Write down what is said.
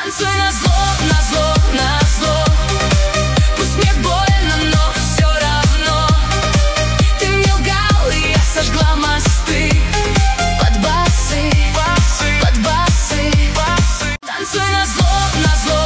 Танцуй назло, назло. Пусть мне больно, но все равно. Ты мне лгал, и я сожгла мосты под басы, под басы. Танцуй назло, назло.